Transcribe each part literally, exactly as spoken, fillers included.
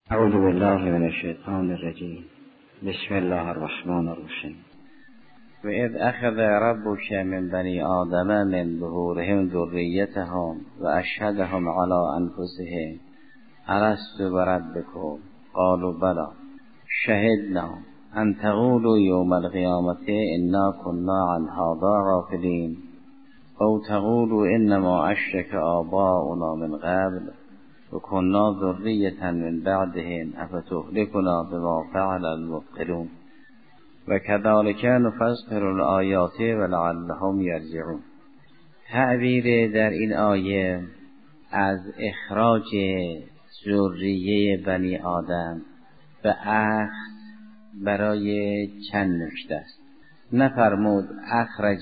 اعوذ بالله من الشیطان الرجیم. بسم الله الرحمن الرحیم. و اذ اخذ ربک من بنی آدم من ظهورهم ذریتهم و اشهدهم علی انفسهم الست بربکم قالوا بلی شهدنا ان تقولوا یوم القیامة انا كنا عن هذا غافلین او تقولوا انما اشرک آباؤنا من قبل و کنا ذریة من بعدهم افتهلکنا بما فعل المبطلون و کذالک نفصل الآیات ولعلهم یرجعون. تعبیر در این آیه از اخراج ذریه بنی آدم به اخذ برای چند نکته است. نفرمود اخرج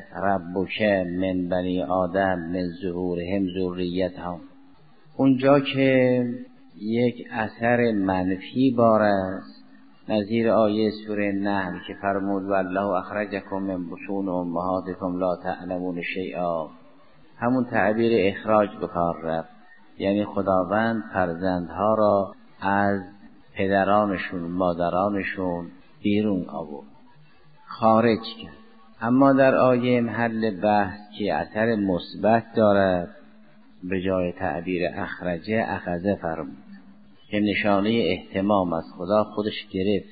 ربک من بنی آدم من ظهورهم ذریتهم، اونجا که یک اثر منفی بار است، نظیر آیه سوره نحل که فرمود والله اخرجکم من بطون امهاتکم لا تعلمون شیئا، همون تعبیر اخراج به کار رفت، یعنی خداوند فرزندها را از پدرانشون مادرانشون بیرون آورد، خارج کرد. اما در آیه محل بحث که اثر مثبت دارد، به جای تعبیر اخرجه اخذه فرمود که نشانه اهتمام از خدا خودش گرفت،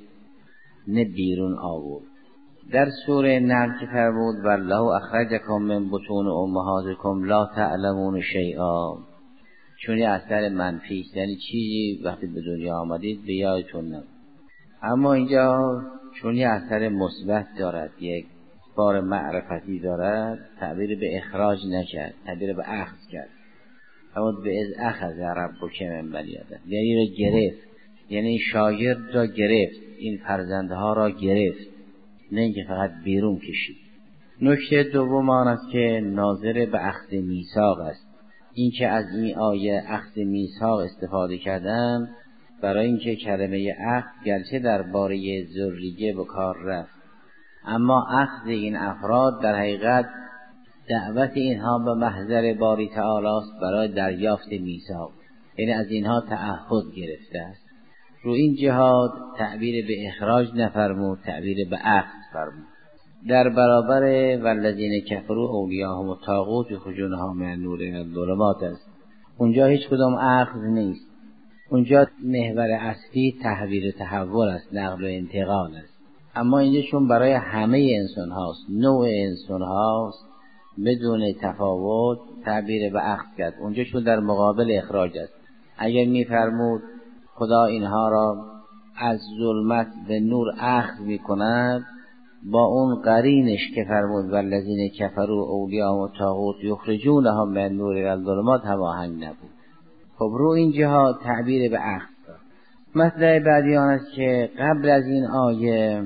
نه بیرون آورد. در سوره نحل که فرمود والله اخرجکم من بطون امهاتکم لا تعلمون شیئا، چون یه اثر منفی است، یعنی چیزی وقتی به دنیا آمدید به یادتون نبود. اما اینجا چون یه اثر مثبت دارد، یک بار معرفتی دارد، تعبیر به اخراج نکرد، تعبیر به اخذ کرد. اما به از اخذ ربک من بنی آدم، یعنی را گرفت، یعنی شاگرد را گرفت، این فرزندها را گرفت، نه اینکه فقط بیرون کشید. نکته دوم آن است که ناظر به اخذ میثاق است. این که از این آیه اخذ میثاق استفاده کردن برای اینکه کلمه اخذ گرچه درباره ذریه به کار رفت، اما اخذ این افراد در حقیقت دعوت اینها به محضر باری تعالی است برای دریافت میثاق، یعنی از اینها تعهد گرفته است. رو این جهاد تعبیر به اخراج نفرمود، تعبیر به اخذ فرمود. در برابر والذین کفروا اولیاءهم الطاغوت یخرجونهم من النور الی الظلمات است. اونجا هیچ کدام اخذ نیست، اونجا محور اصلی تحویل تحول است، نقل و انتقال است. اما اینجا چون برای همه انسان هاست، نوع انسان هاست، بدون تفاوت تعبیر به اخذ کرد. اونجا چون در مقابل اخراج است. اگر میفرمود خدا اینها را از ظلمت به نور اخذ میکند، با اون قرینش که فرمود والذین کفروا اولیاءهم الطاغوت یخرجونهم من النور الی الظلمات هماهنگ نبود. خب رو این جهات تعبیر به اخذ داد. مطلب بعدی آن است که قبل از این آیه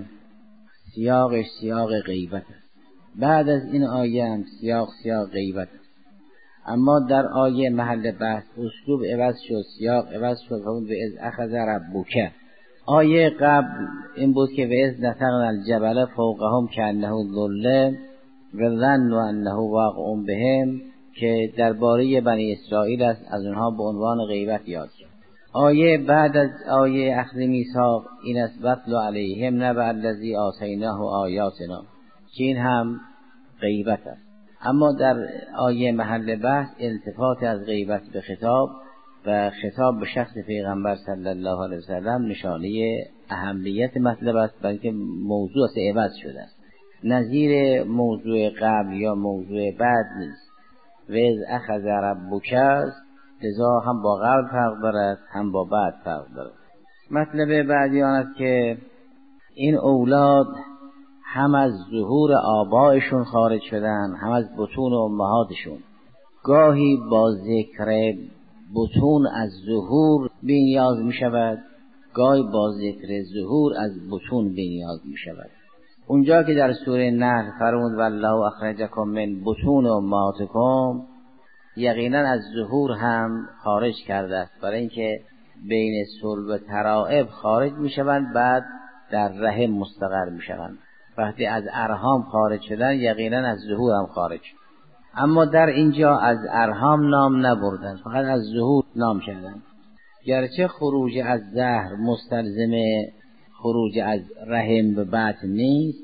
سیاقش سیاق غیبت است، بعد از این آیه هم سیاق سیاق غیبت است. اما در آیه محل بحث اسلوب عوض شد، سیاق عوض شد، فرمود به از اخذ ربک. آیه قبل این بود که به از نتقن الجبل فوقهم کانه ظله و ظنوا انه واقع بهم، که درباره بنی اسرائیل است، از اونها به عنوان غیبت یاد شد. آیه بعد از آیه اخذ میثاق این است واتل علیهم نبأ الذی آتیناه آیاتنا، که این هم غیبت است. اما در آیه محل بحث التفات از غیبت به خطاب و خطاب به شخص پیغمبر صلی الله علیه وسلم نشانه اهمیت مطلب است، بلکه موضوع عوض شده است، نظیر موضوع قبل یا موضوع بعد نیست. و از اخذ ربک است، لذا هم با قبل فرق دارد هم با بعد فرق دارد. مطلب بعدی آن است که این اولاد هم از ظهور آبائشون خارج شدن، هم از بطون امهاتشون. گاهی با ذکر بطون از ظهور بی‌نیاز می شود، گاهی با ذکر ظهور از بطون بی‌نیاز می شود. اونجا که در سوره نحل فرمود والله اخرجکم من بطون امهاتکم، یقینا از ظهور هم خارج کرده است، برای اینکه بین صلب و ترائب خارج می شوند، بعد در رحم مستقر می شوند. وقتی از ارحام خارج شدن یقینا از ظهور هم خارج شد. اما در اینجا از ارحام نام نبردن، فقط از ظهور نام کردن. گرچه خروج از زهر مستلزم خروج از رحم به بطن نیست،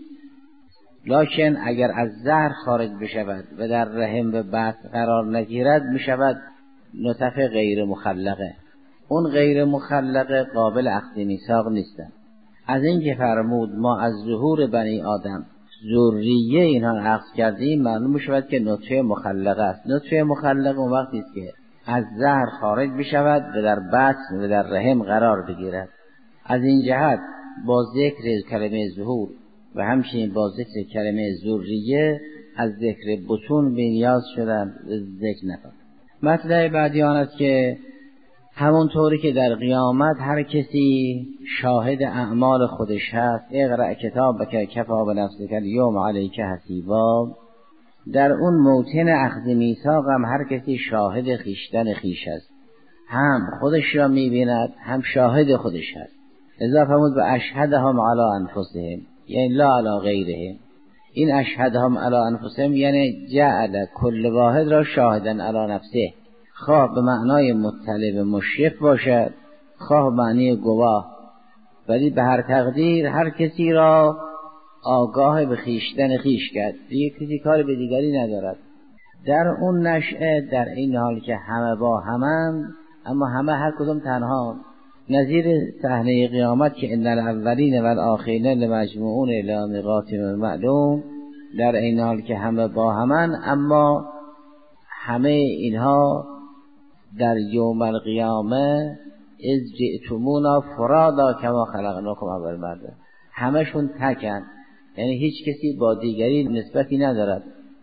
لکن اگر از زهر خارج بشود و در رحم به بطن قرار نگیرد میشود نطفه غیر مخلقه. اون غیر مخلقه قابل اخذ میثاق نیستن. از این که فرمود ما از ظهور بنی آدم ذریه اینها اخذ کردیم، معلوم میشود که نطفه مخلقه است. نطفه مخلقه اون وقتی است که از زهر خارج بشود و در بطن و در رحم قرار بگیرد. از این جهت با ذکر کلمه ظهور و همچنین با ذکر کلمه ذریه از ذکر بطون بی‌نیاز شدن و ذکر نکن. مطلب بعدی آن است که همونطوری که در قیامت هر کسی شاهد اعمال خودش هست، اقرأ کتابک کفی بنفسک الیوم علیک حسیبا، در اون موطن اخذ میثاق هم هر کسی شاهد خیشتن خیش است، هم خودش را میبیند هم شاهد خودش هست. لذا فرمود به اشهدهم علی انفسهم، یعنی لا علی غیرهم. این اشهدهم علی انفسهم یعنی جعل کل واحد را شاهدن علی نفسه، خواه به معنای مطلع مشرف باشد، خواه به معنی گواه، ولی به هر تقدیر هر کسی را آگاه به خیشتن خیش کرد، دیگه کسی کار به دیگری ندارد. در اون نشأه در این حال که همه با همند، اما همه هر کدوم تنها، نظیر صحنه قیامت که ان الاولین و الاخرین لمجموعون الی میقات معلوم، در این حال که همه با همند، اما همه اینها در یوم القیامه اذ جئتمونا فرادا کما خلقناکم اول مرة، همشون تکن، یعنی هیچ کسی با دیگری نسبتی ندارد،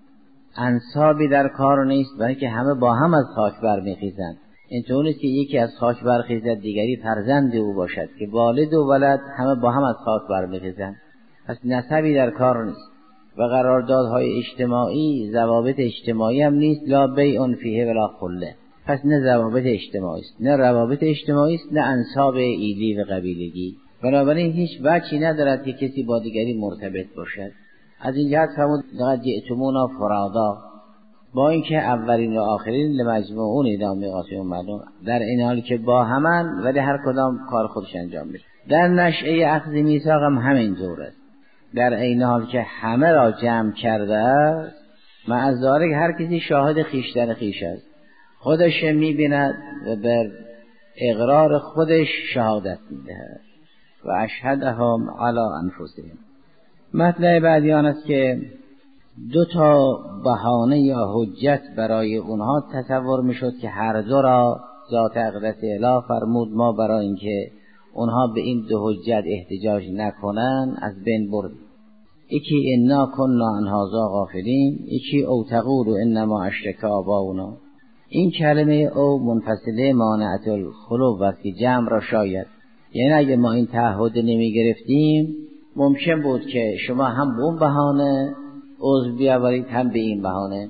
انسابی در کار نیست، بلکه همه با هم از خاک برمیخیزند. اینطور نیست که یکی از خاک برخیزد دیگری فرزند او باشد، که والد و ولد همه با هم از خاک برمیخیزند. پس نسبی در کار نیست. و قراردادهای اجتماعی ضوابط اجتماعی هم نیست، لا بیع فیه ولا خله. پس نه ضوابط اجتماعی است، نه روابط اجتماعی است، نه انساب ایلی و قبیلگی. بنابراین هیچ وجهی ندارد که کسی با دیگری مرتبط باشد. از این جهت فرمود لقد جئتمونا فرادا، با اینکه اولین و آخرین لمجموعون الی میقات معلوم، در این حال که با همن ولی هر کدام کار خودش انجام میشه. در نشأه اخذ میثاق هم همین جور است، در این حال که همه را جمع کرده است، مع ذالک هر کسی شاهد خیشتن خیش است، خودش میبیند و بر اقرار خودش شهادت میدهد. و اشهدهم علی انفسهم. مطلب بعدی آن است که دو تا بهانه یا حجت برای اونها تصور میشد که هر دو را ذات اقدس اله فرمود ما برای اینکه اونها به این دو حجت احتجاج نکنن از بین برد. یکی انا کنا عن هذا غافلین، یکی او تقول انما اشرک آباؤنا. این کلمه او منفصله مانعت الخلو وقتی جمع را شاید، یعنی اگه ما این تعهد نمی گرفتیم ممکن بود که شما هم به اون بهانه عذر بیاورید هم به این بهانه،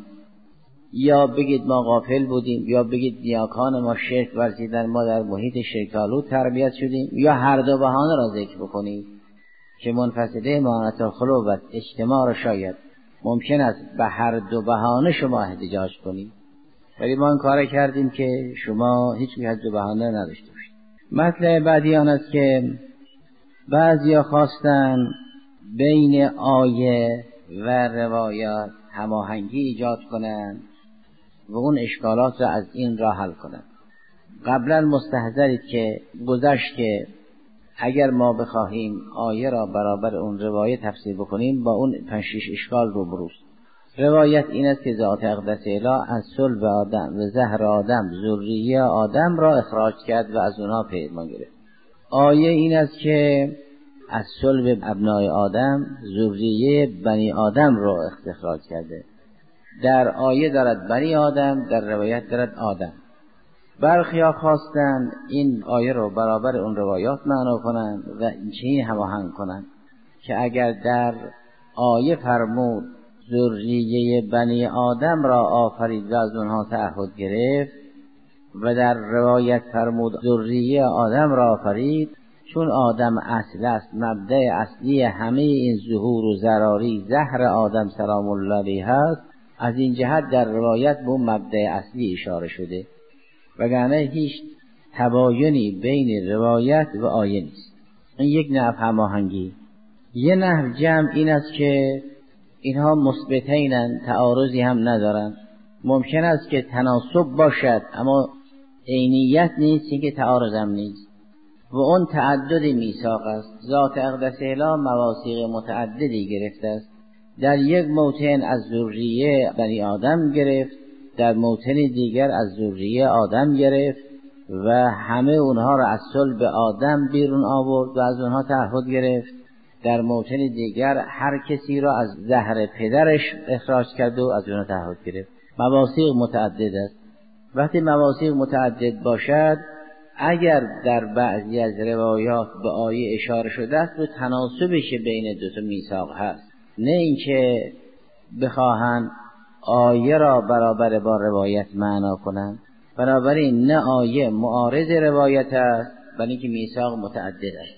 یا بگید ما غافل بودیم، یا بگید نیاکان ما شرک ورزیدن ما در محیط شرک‌آلود تربیت شدیم، یا هر دو بهانه را ذکر بکنید که منفصله مانعت الخلو و اجتماع را شاید ممکن است به هر دو بهانه شما احتجاج کنید، ولی ما این کار کردیم که شما هیچ از دو بهانه نداشته باشید. مطلب بعدی آن است که بعضیا خواستن بین آیه و روایات هماهنگی ایجاد کنند و اون اشکالات را از این راه حل کنند. قبلا مستحضرید که گذشت که اگر ما بخواهیم آیه را برابر اون روایت تفسیر بکنیم با اون پنج شش اشکال روبروست. روایت این است که ذات اقدس اله از صلب آدم و زهر آدم ذریه آدم را اخراج کرد و از اونها پیمان گرفت. آیه این است که از صلب ابنای آدم ذریه بنی آدم را اخراج کرده. در آیه دارد بنی آدم، در روایت دارد آدم. برخیا خواستن این آیه رو برابر اون روایات معنا کنند و این هماهنگ کنند که اگر در آیه فرمود ذریه بنی آدم را آفرید و از اونها تعهد گرفت و در روایت فرمود ذریه آدم را آفرید، چون آدم اصل است، مبدأ اصلی همه این ظهور و ضراری زهر آدم سلام الله علیه هست، از این جهت در روایت به مبدأ اصلی اشاره شده، وگرنه هیچ تباینی بین روایت و آیه نیست. این یک نحو هماهنگی. یه نحو جمع این است که اینها مثبتینن، تعارضی هم ندارن. ممکن است که تناسب باشد اما عینیت نیست، این که تعارض هم نیست. و اون تعدد میثاق است. ذات اقدس اله مواثیق متعددی گرفته است. در یک موطن از ذریه بنی آدم گرفت، در موطن دیگر از ذریه آدم گرفت و همه اونها را از صلب آدم بیرون آورد و از اونها تعهد گرفت. در موطن دیگر هر کسی را از زهر پدرش اخراج کرد و از اونها تعهد گرفت. مواثیق متعدد است. وقتی مواثیق متعدد باشد، اگر در بعضی از روایات به آیه اشاره شده است و تناسبش بین دو تا میثاق هست، نه اینکه بخواهند آیه را برابر با روایت معنا کنند. بنابراین نه آیه معارض روایت است بلکه اینکه میثاق متعدد است،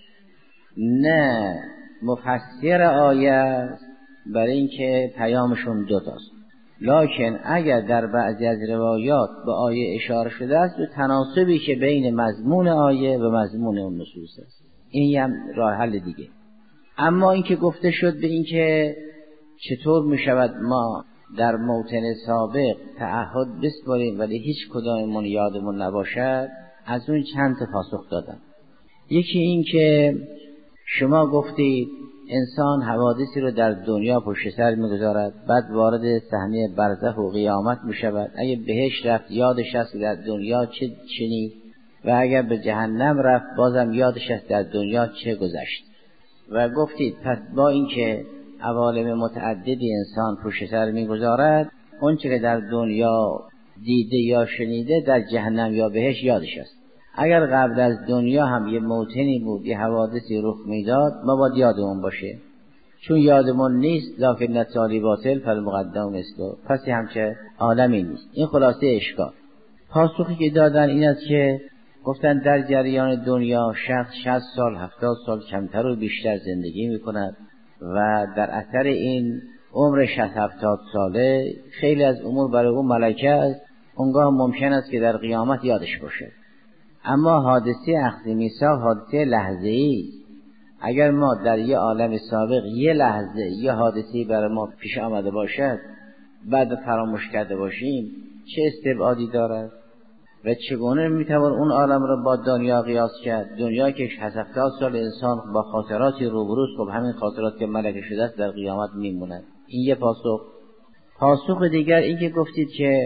نه مفسر آیه است برای اینکه پیامشون دو تاست. لکن اگر در بعضی از روایات به آیه اشاره شده است و تناسبی که بین مضمون آیه و مضمون اون نصوص است، این هم راه حل دیگه. اما اینکه گفته شد به اینکه چطور می شود ما در موطن سابق تعهد بسپاریم ولی هیچ کداممون یادمون نباشد، از اون چند تا پاسخ دادم. یکی این که شما گفتید انسان حوادثی رو در دنیا پشت سر می‌گذارد، بعد وارد صحنه برزخ و قیامت می‌شود. اگه بهشت رفت یادش است در دنیا چه چنید و اگر به جهنم رفت بازم یادش است در دنیا چه گذشت. و گفتید پس با اینکه عوالم متعددی انسان پشت سر می‌گذارد، اون چه که در دنیا دیده یا شنیده در جهنم یا بهشت یادش است. اگر قبل از دنیا هم یه موطنی بود، یه حوادثی رخ میداد، ما باید یادمون باشه. چون یادمون نیست لکن نتالی باطل فالمقدم مثله، پس همچه عالمی نیست. این خلاصه اشکال. پاسخی که دادن این است که گفتن در جریان دنیا شخص شصت سال هفتاد سال کمتر و بیشتر زندگی میکند و در اثر این عمر شصت هفتاد ساله خیلی از امور برای اون ملکه است، اونگاه ممکن است که در قیامت یادش باشه. اما حادثه اخذ میثاق حادثه لحظه‌ای. اگر ما در یه عالم سابق یه لحظه یه حادثه‌ای برای ما پیش آمده باشد بعد فراموش کرده باشیم، چه استبعادی دارد و چگونه میتوان اون عالم را با دنیا قیاس کرد؟ دنیا که هفتاد سال انسان با خاطراتی روبروست، خب همین خاطرات که ملکه شده است در قیامت میموند. این یه پاسخ. پاسخ دیگر این که گفتید که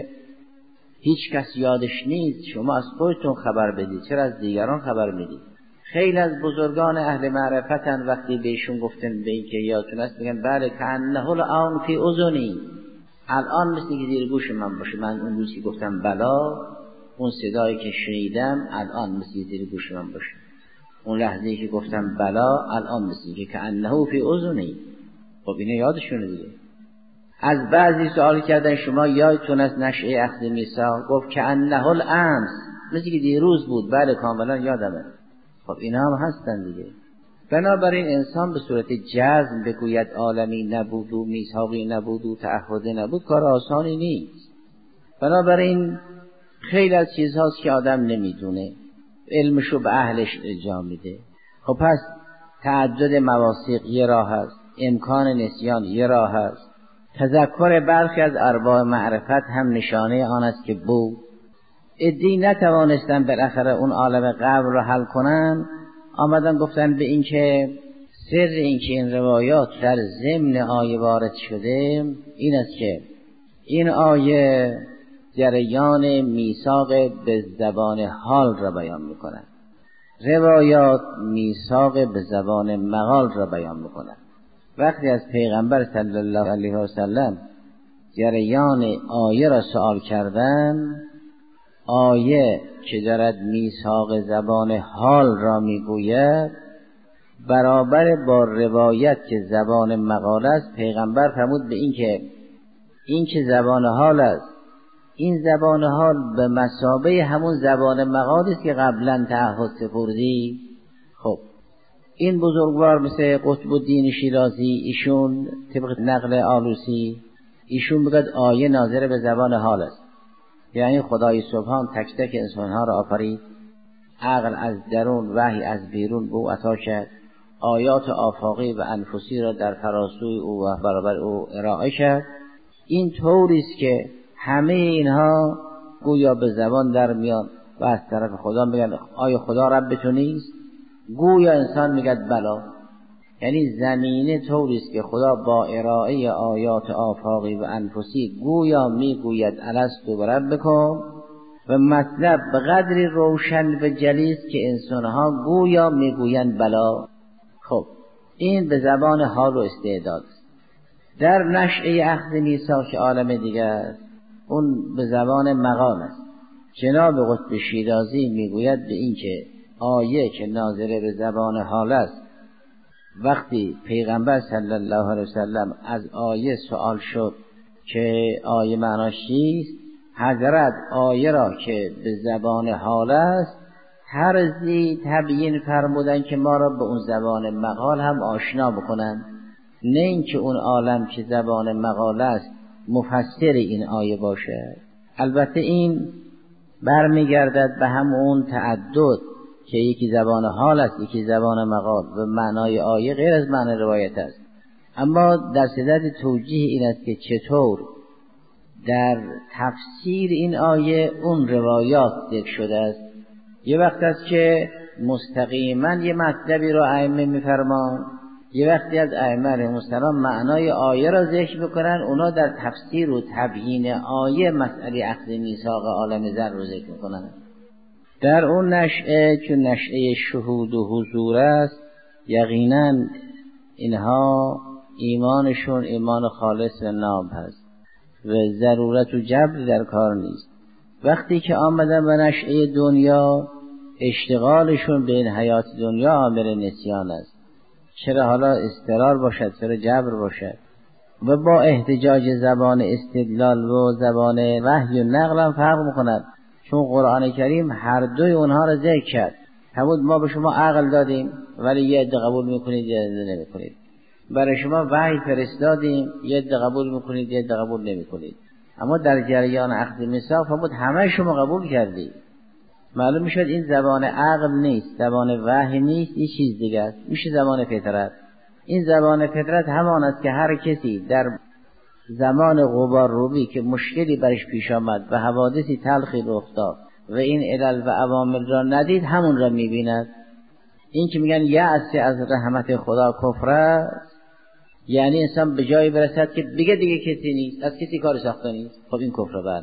هیچ کس یادش نیست، شما از خودتون خبر بدید، چرا از دیگران خبر میدید؟ خیلی از بزرگان اهل معرفتن وقتی بهشون گفتن به این که یادتون است میگن بله کأنه الآن فی اذنی، الان مثل که زیر گوش من باشه. من اون روزی گفتم بلا، اون صدایی که شنیدم الان مثل زیر گوش من باشه. اون لحظه‌ای که گفتم بلا الان مثل که کأنه فی اذنی. خب اینو یادشونه دیگه. از بعضی سوال کردن شما یادتون از نشأه اخذ میثاق؟ گفت کأنه الامس، مثل که دیروز بود. بله کاملا یادمه. خب اینا هم هستن دیگه. بنابراین انسان به صورت جزم بگوید عالمی نبود و میثاقی نبود و تعهدی نبود کار آسانی نیست. بنابراین خیلی از چیزهاست که آدم نمیدونه، علمشو به اهلش ارجاع میده. خب پس تعدد مواثیق یه راه هست، امکان نسیان یه راه هست، تذکر برخی از ارباب معرفت هم نشانه آن است که بود. ادعی نتوانستن بالاخره اون عالم قبر رو حل کنن، آمدن گفتن به این که سر این که این روایات در ضمن آیه وارد شده این است که این آیه جریان میثاق به زبان حال را بیان میکنند، روایات میثاق به زبان مقال را بیان میکنند. وقتی از پیغمبر صلی الله علیه و سلم جریان آیه را سوال کردن، آیه که دارد میثاق زبان حال را میگوید برابر با روایت که زبان مقال است، پیغمبر فرمود به این که این که زبان حال است، این زبان حال به مثابه همون زبان مقال است که قبلا تعهد سپردی. خب این بزرگوار مثل قطب الدین شیرازی، ایشون طبق نقل آلوسی ایشون بگد آیه ناظر به زبان حال است، یعنی خدای سبحان تک تک انسانها را آفرید عقل از درون، وحی از بیرون به او عطا کرد، آیات آفاقی و انفسی را در فراسوی او و برابر او ارائه کرد. این طوری است که همه اینها گویا به زبان در میان و از طرف خدا میگن آیا خدا ربتون نیست؟ گویا انسان میگد بلا. یعنی زمینه طوری است که خدا با ارائه آیات آفاقی و انفسی گویا میگوید الستو بربکم، و مطلب به قدری روشن و جلی است که انسانها گویا میگویند بلا. خب این به زبان حال و استعداد. در نشأه اخذ میثاق که عالم دیگر است، اون به زبان مقام است. جناب قطب شیرازی میگوید به این که آیه که ناظره به زبان حال است، وقتی پیغمبر صلی الله علیه وسلم از آیه سوال شد که آیه معناش چیست، حضرت آیه را که به زبان حال است طرزی تبیین فرمودن که ما را به اون زبان مقال هم آشنا بکنن، نه اینکه اون عالم که زبان مقال است مفسر این آیه باشه. البته این برمیگردد به همون تعدد که یکی زبان حال است، یکی زبان مقال، و معنای آیه غیر از معنی روایت است. اما در صدد توجیه این است که چطور در تفسیر این آیه اون روایات ذکر شده است. یه وقت است که مستقیما یه مطلبی رو ائمه میفرمان، یه وقتی از ائمه علیهم السلام معنای آیه را ذکر میکنن، اونا در تفسیر و تبیین آیه مسئله اخذ میثاق عالم ذر رو ذکر میکنن. در اون نشأه چون نشأه شهود و حضور است، یقینا اینها ایمانشون ایمان خالص و ناب هست و ضرورت و جبر در کار نیست. وقتی که آمدن به نشأه دنیا، اشتغالشون به این حیات دنیا عامل نسیان است. چرا حالا استقرار باشد، چرا جبر باشد، و با احتجاج زبان استدلال و زبان وحی و نقل هم فرق میکند، چون قرآن کریم هر دوی اونها را ذکر کرد. همون ما به شما عقل دادیم ولی یه عده قبول میکنید یه عده نمیکنید، برای شما وحی فرستادیم یه عده قبول میکنید یه عده قبول نمیکنید، اما در جریان اخذ میثاق فرمود همه شما قبول کردید. معلوم میشد این زبان عقل نیست، زبان وحی نیست، این چیز دیگه است، میشه زبان فطرت. این زبان فطرت همان است که هر کسی در زمان غبار روبی که مشکلی برش پیش آمد و حوادثی تلخی رخ داد و این علل و عوامل را ندید، همون را میبیند. این که میگن یأس از رحمت خدا کفر است، یعنی انسان به جایی برسد که دیگه دیگه کسی نیست، از کسی کار ساخته نیست. خب این کفر بله.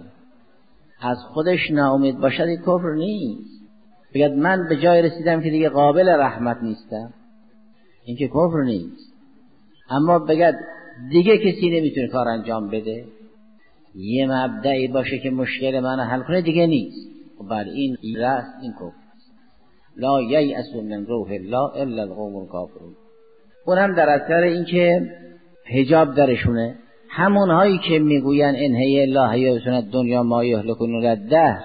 از خودش ناامید باشد این کفر نیست. بگد من به جای رسیدم که دیگه قابل رحمت نیستم، این که کفر نیست. اما بگد دیگه کسی نمیتونه کار انجام بده، یه مبدعی باشه که مشکل منو حل کنه، دیگه نیست. خب بله این راست، این کفر. لا ییأس من روح الله الا القوم الکافرون. اون هم در اثر این که حجاب درشونه. همون هایی که میگوین ان هی الا حیاتنا الدنیا ما یهلکون الدهر،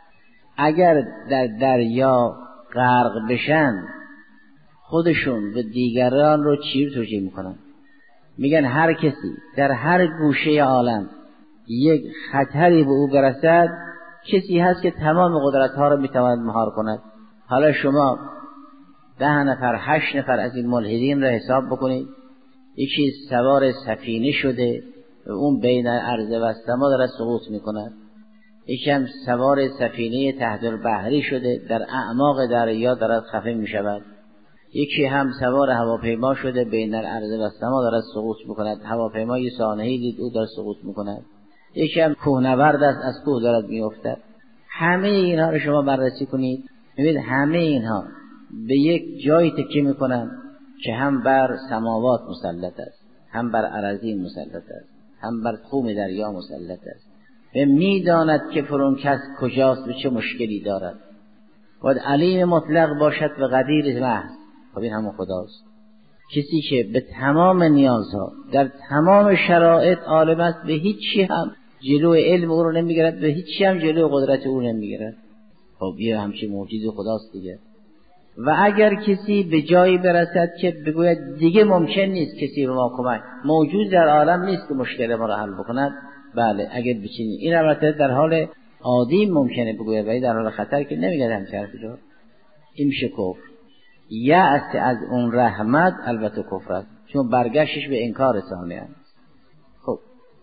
اگر در دریا غرق بشن خودشون و دیگران رو چیر توجیه میکنن. میگن هر کسی در هر گوشه عالم یک خطری به او برسد، کسی هست که تمام قدرت ها رو میتواند مهار کند. حالا شما ده نفر هشت نفر از این ملحدین را حساب بکنید، یکی سوار سفینه شده و اون بین عرض و سما دارد سقوط میکند، یکی هم سوار سفینه تحت البحری شده در اعماق دریا دارد خفه میشود، یکی هم سوار هواپیما شده بین عرض و سما دارد سقوط میکند، هواپیمای سانحه‌ای دید او دارد سقوط میکند، یکی هم کوهنورد است از کوه دارد میافتد. همه اینها رو شما بررسی کنید، ببینید همه اینها به یک جایی تکیه میکنن که هم بر سماوات مسلط است، هم بر اراضی مسلط است، هم بر خون دریا مسلط است و میداند که فرون کس کجاست و چه مشکلی دارد. باید علیم مطلق باشد و قدیر محض. خب این همون خداست، کسی که به تمام نیازها در تمام شرایط عالم است، به هیچی هم جلوی علم او رو نمیگیرد، به هیچی هم جلوی قدرت او نمیگیرد. خب یه همچین موجود خداست دیگه. و اگر کسی به جایی برسد که بگوید دیگه ممکن نیست کسی به ما کمک، موجود در عالم نیست که مشکل ما را حل بکند، بله اگر بچینی این البته در حال عادی ممکنه بگوید، ولی در حال خطر که نمیگه همچه حرفی رو. این میشه کفر. یأس از اون رحمت البته کفر است، چون برگشتش به انکار ثانیه است. خب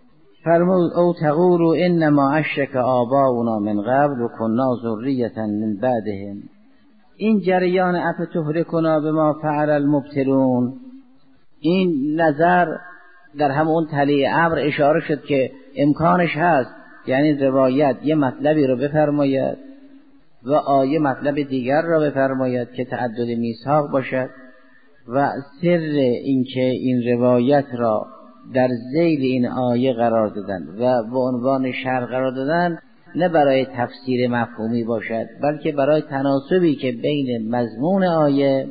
فرمود او تقولوا انما اشرک آباؤنا من قبل و کنا ذریة من بعدهم. این جریان افتهلکنا بما فعل المبطلون، این نظر در همون تلی امر اشاره شد که امکانش هست، یعنی روایت یه مطلبی رو بفرماید و آیه مطلب دیگر را بفرماید که تعدد میثاق باشد و سر اینکه این روایت را در ذیل این آیه قرار دادن و به عنوان شرح قرار دادن نه برای تفسیر مفهومی باشد، بلکه برای تناسبی که بین مضمون آیه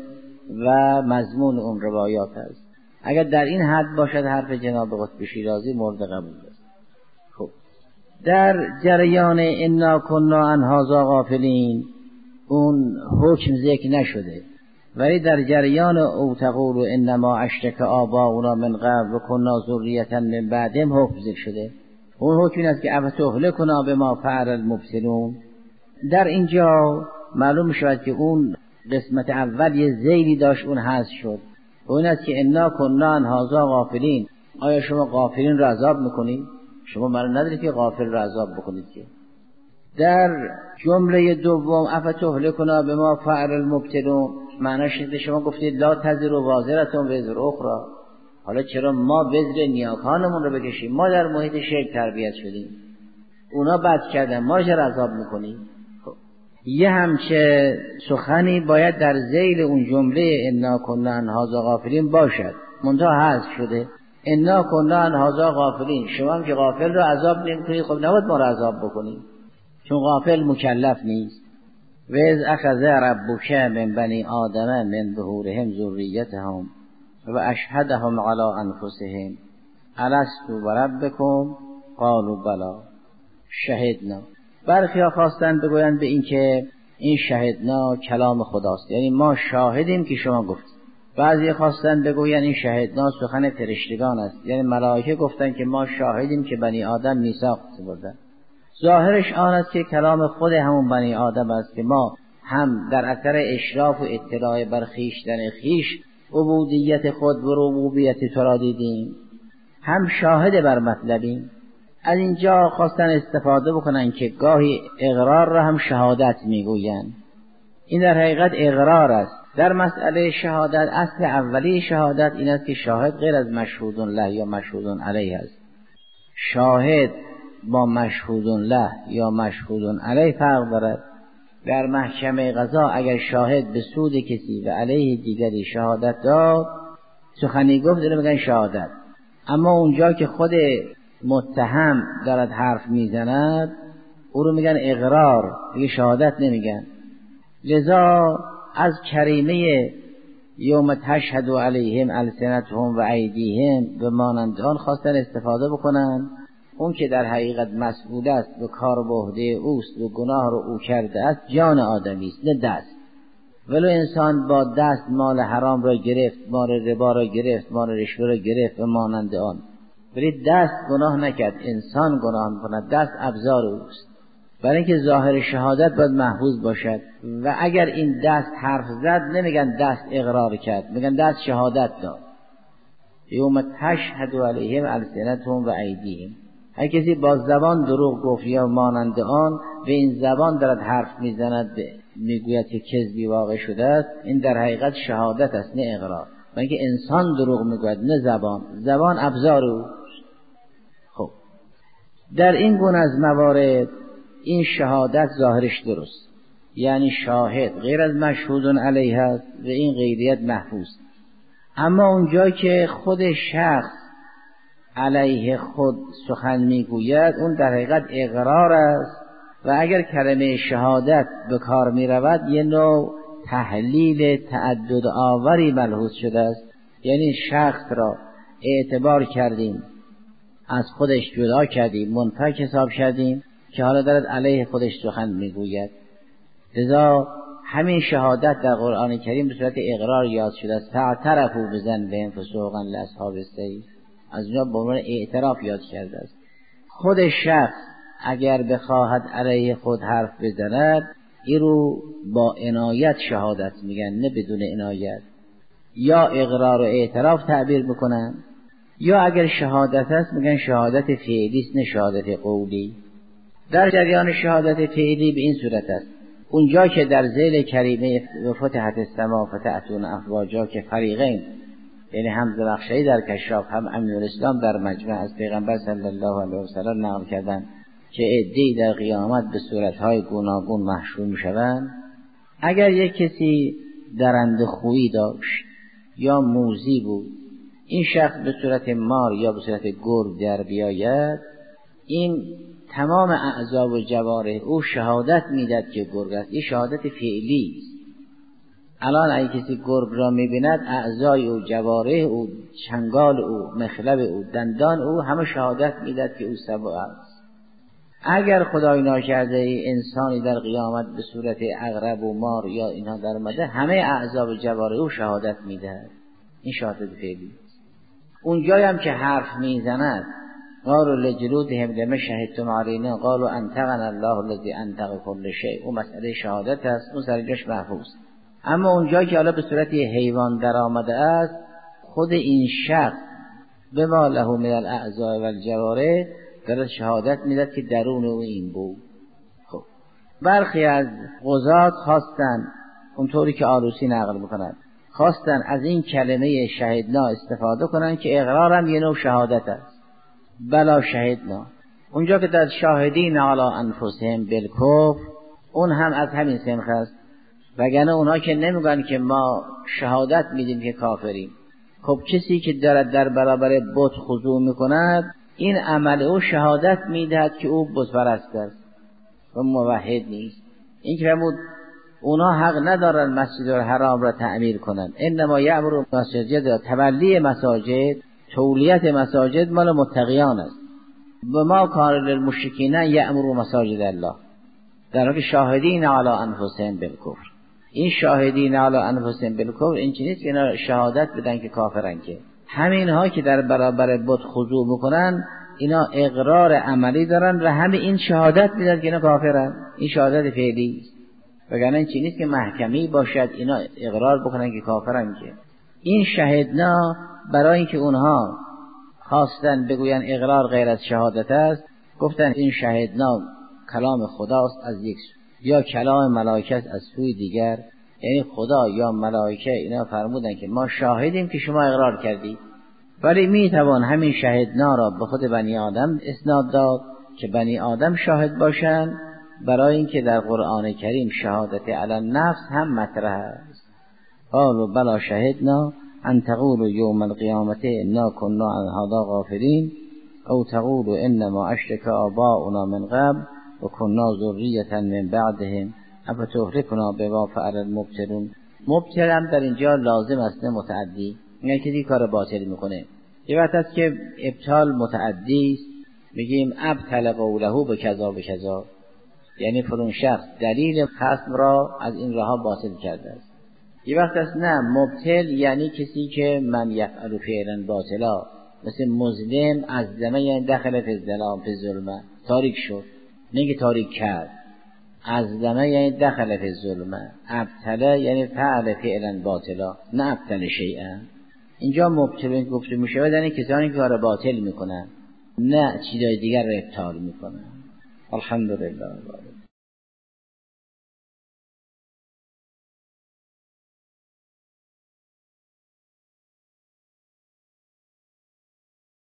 و مضمون اون روایات است. اگر در این حد باشد حرف جناب قطب شیرازی مورد قبول است. خب در جریان انا کنا عن هذا غافلین اون حکم ذکر نشده، ولی در جریان او تقولوا انما اشرک آباؤنا من قبل و کنا ذریة من بعدهم حکم ذکر شده. اون حکم این است که افتهلکنا بما فعل المبطلون. در اینجا معلوم میشود که اون قسمت اول یه ذیلی داشت، اون حذف شد. اون است که انا کنا عن هذا غافلین. آیا شما غافلین را عذاب میکنید؟ شما معنی ندارید که غافل را عذاب بکنید. که در جمله دوم افتهلکنا بما فعل المبطلون معنیش اینه شما گفتید لا تزر وازرة وزر اخرى. حالا چرا ما وزر نیاکانمون رو بکشیم؟ ما در محیط شرک تربیت شدیم، اونا بد کردن، ما چرا عذاب میکنیم؟ خب یه همچه سخنی باید در ذیل اون جمله انا کنا عن هذا غافلین باشد، منتها حذف شده. انا کنا عن هذا غافلین، شما هم که غافل رو عذاب نمیکنید، خب نباید ما رو عذاب بکنید، چون غافل مکلف نیست. و اذ اخذ ربک من بنی آدم من ظهورهم ذریتهم و اشهدهم علی انفسهم الستو بربکم قالوا بلی شهدنا. برخی ها خواستند بگویند به این که این شهدنا کلام خداست، یعنی ما شاهدیم که شما گفتید. بعضی خواستند بگویند این شهدنا سخن فرشتگان است، یعنی ملائکه گفتند که ما شاهدیم که بنی آدم میثاق بردند. ظاهرش آن است که کلام خود همون بنی آدم است که ما هم در اثر اشراف و اطلاع بر خویشتن خویش عبودیت خود و ربوبیت تو را دیدیم، هم شاهد بر مطلبیم. از اینجا خواستن استفاده بکنن که گاهی اقرار را هم شهادت میگویند. این در حقیقت اقرار است. در مسئله شهادت اصل اولی شهادت این است که شاهد غیر از مشهود له یا مشهود علیه است. شاهد با مشهود له یا مشهود علیه فرق دارد. در محکمه قضا اگر شاهد به سود کسی و علیه دیگری شهادت داد، سخنی گفت، داره میگن شهادت. اما اونجا که خود متهم دارد حرف میزند او رو میگن اقرار، دیگه شهادت نمیگن. لذا از کریمه یوم تشهد علیهم السنتهم و ایدیهم و مانند آن خواستن استفاده بکنن. اون که در حقیقت مسئول است و کار به عهده اوست و گناه رو او کرده است جان آدمی است نه دست. ولو انسان با دست مال حرام را گرفت، مال ربا را گرفت، مال رشوه را گرفت و مانند آن، ولی دست گناه نکرد، انسان گناه میکند، دست ابزار اوست. برای اینکه ظاهر شهادت باید محفوظ باشد و اگر این دست حرف زد نمیگن دست اقرار کرد، میگن دست شهادت داد. یوم تشهد علیهم السنتهم و ایدیهم. هر کسی با زبان دروغ گفت یا مانند آن به این زبان دارد حرف میزند، میگوید که کذبی واقع شده است، این در حقیقت شهادت است نه اقرار. برای اینکه انسان دروغ میگوید نه زبان، زبان ابزار او. خب در این گونه از موارد این شهادت ظاهرش درست، یعنی شاهد غیر از مشهود علیه است و این غیریت محفوظ. اما اونجا که خود شخص علیه خود سخن میگوید اون در حقیقت اقرار است و اگر کلمه شهادت به کار می رود یه نوع تحلیل تعدد آوری ملحوظ شده است، یعنی شخص را اعتبار کردیم، از خودش جدا کردیم، منفک حساب کردیم که حالا دارد علیه خودش سخن میگوید. لذا همین شهادت در قرآن کریم به صورت اقرار یاد شده است. فاعترفوا بذنبهم فسوقا لاصحاب السعیر، از اونجا به عنوان اعتراف یاد کرده است. خود شخص اگر بخواهد علیه خود حرف بزند این رو با عنایت شهادت میگن، نه بدون عنایت. یا اقرار و اعتراف تعبیر میکنن، یا اگر شهادت هست میگن شهادت فعلی است نه شهادت قولی. در جریان شهادت فعلی به این صورت است: اونجا که در ذیل کریمه و فتحت السما فتحتون افواجا که فریقین، یعنی هم زرخشی در کشاف هم امین الاسلام در مجمع از پیغمبر صلی الله علیه و سلم نقل کردن که عده‌ای در قیامت به صورتهای گوناگون محشور میشوند. اگر یک کسی درنده خویی داشت یا موذی بود، این شخص به صورت مار یا به صورت گرگ در بیاید، این تمام اعضا و جوارح او شهادت میداد که گرگ است. این شهادت فعلی است. الان اگه کسی گرگ را میبیند، اعضای او، جوارح او، چنگال او، مخلب او، دندان او همه شهادت میداد که او سبع است. اگر خدای ناکرده ای انسانی در قیامت به صورت عقرب و مار یا اینها در اومده، همه اعضا و جوارح او شهادت میدهد. این شهادت فعلی. اونجایی هم که حرف میزند قالوا لجلودهم لما شهدتم علینا قالوا انطقنا الله الذی انطق كل شیء، اون مسئله شهادت است، اون سر جاش محفوظ. اما اونجایی که حالا به صورت حیوان در آمده است، خود این شخص بما له من الاعضاء والجوارح داره شهادت میداد که درون او این بود. خب برخی از قضات خواستن، اونطوری که آلوسی نقل میکنند، خواستن از این کلمه شهدنا استفاده کنن که اقرارم یه نوع شهادت است. بلا شهدنا، اونجا که در شاهدین علی انفسهم بالکفر، اون هم از همین سنخ است. وگرنه اونها که نمیگن که ما شهادت میدیم که کافریم. خب کسی که دارد در برابر بت خضوع میکند، این عمل او شهادت میدهد که او بت پرست است و موحد نیست. این که فرمود اونا حق ندارن مسجد الحرام را تعمیر کنند. انما یعمر مساجد، تولی مساجد، تولیت مساجد مال متقیان است. و ما کان للمشرکین یعمر مساجد الله، در حالی که شاهدین علی انفسهم بالکفر. این شاهدین علی انفسهم بالکفر این چیزی نیست که اینا شهادت بدن که کافرن، که همین ها که در برابر بت خضوع میکنن اینا اقرار عملی دارن و همین این شهادت میدن که اینا کافرن. این شهادت فعلی است. وگرنه این چیزی نیست که محکمی باشد اینا اقرار بکنن که کافرن. که این شهدنا برای اینکه اونها خواستن بگوین اقرار غیر از شهادت است، گفتن این شهدنا کلام خداست از یک سو، یا کلام ملائکه از سوی دیگر. یعنی خدا یا ملائکه اینا فرمودن که ما شاهدیم که شما اقرار کردی، ولی میتوان همین شهدنا را به خود بنی آدم اسناد داد که بنی آدم شاهد باشن، برای اینکه در قرآن کریم شهادت علی النفس هم مطرح است. قالوا بلا شهدنا ان تقولوا یوم القیامت انا كنا عن هذا غافلین او تقولوا انما اشرک آباؤنا من قبل و کنا ذریة من بعدهم افتهلكنا بما فعل المبطلون. مبطل هم در اینجا لازم است نه متعدی، یعنی کسی کار باطل میکنه. یه وقت است که ابطال متعدی است، میگیم ابطل قوله به کذا به کذا، یعنی فلان شخص دلیل خصم را از این راه باطل کرده است. یه وقت است نه مبطل یعنی کسی که من یفعل فعلا باطلا، مثل مظلم از زمه یعنی دخل فی الظلام فی الظلمه، تاریک شد، نه که تاریک کرد. از زمه یعنی دخل فی الظلمه، ابطله یعنی فعل فعلا باطلا، نه ابطل شیئا. اینجا مبطل گفته میشه یعنی کسانی که کار باطل میکنن، نه چیزای دیگر رو ابطال میکنن. الحمدلله.